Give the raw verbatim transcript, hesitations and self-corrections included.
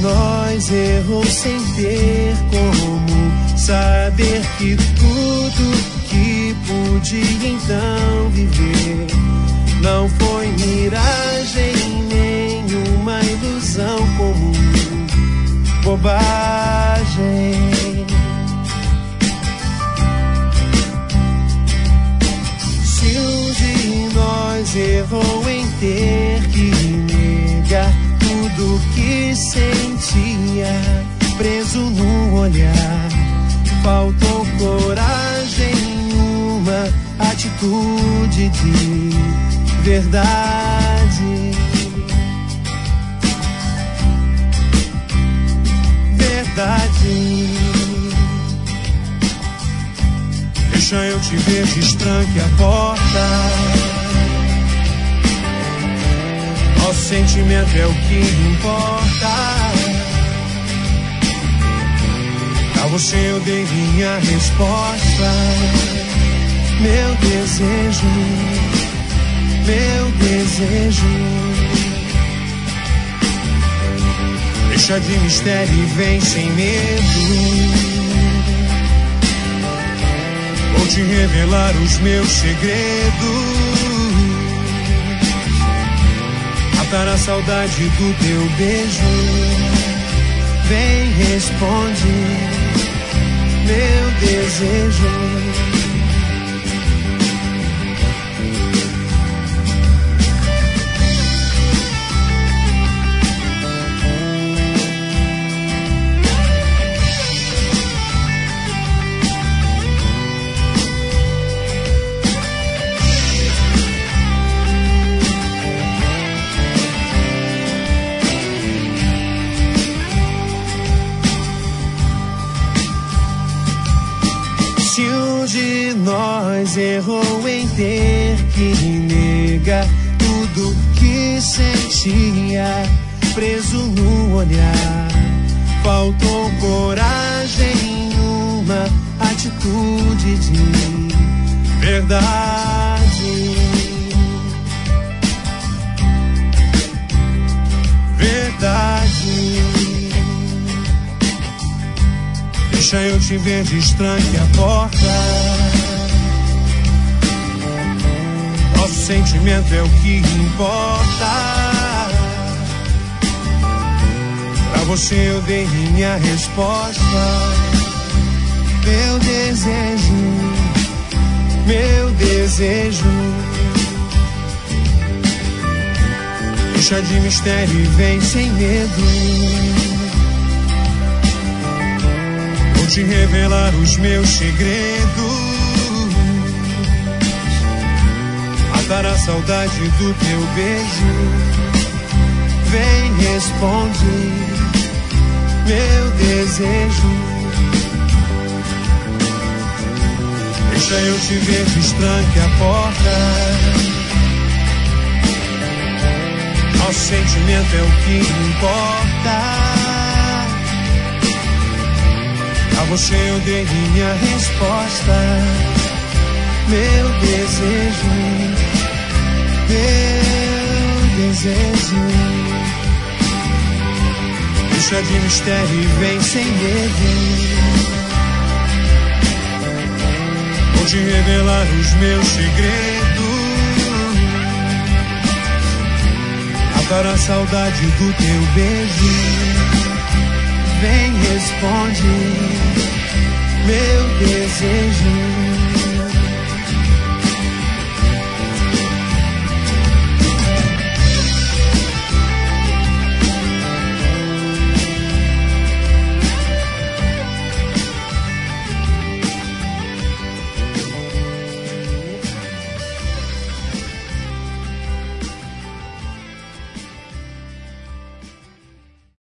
nós errou sem ter como saber que tudo que pude então viver não foi miragem, nenhuma ilusão comum, bobagem. Se um de nós errou em ter que negar tudo que sentia, preso no olhar, faltou coragem, uma atitude de verdade. Verdade. Deixa eu te ver, destranque a porta. Nosso sentimento é o que importa. Pra você eu dei minha resposta. Meu desejo, meu desejo. Deixa de mistério e vem sem medo. Vou te revelar os meus segredos. Matar a saudade do teu beijo. Vem, responde meu desejo. De nós errou em ter que negar tudo que sentia, preso no olhar, faltou coragem, uma atitude de verdade. Verdade. Deixa eu te ver, destranque a porta. Nosso sentimento é o que importa. Pra você eu dei minha resposta. Meu desejo, meu desejo. Deixa de mistério e vem sem medo. Vou te revelar os meus segredos. Matar a saudade do teu beijo. Vem, responde meu desejo. Deixa eu te ver, destranque a porta. Nosso sentimento é o que importa. A você eu dei minha resposta. Meu desejo, meu desejo. Deixa de mistério e vem sem medo. Vou te revelar os meus segredos. Matar a saudade do teu beijo. Vem, responde meu desejo.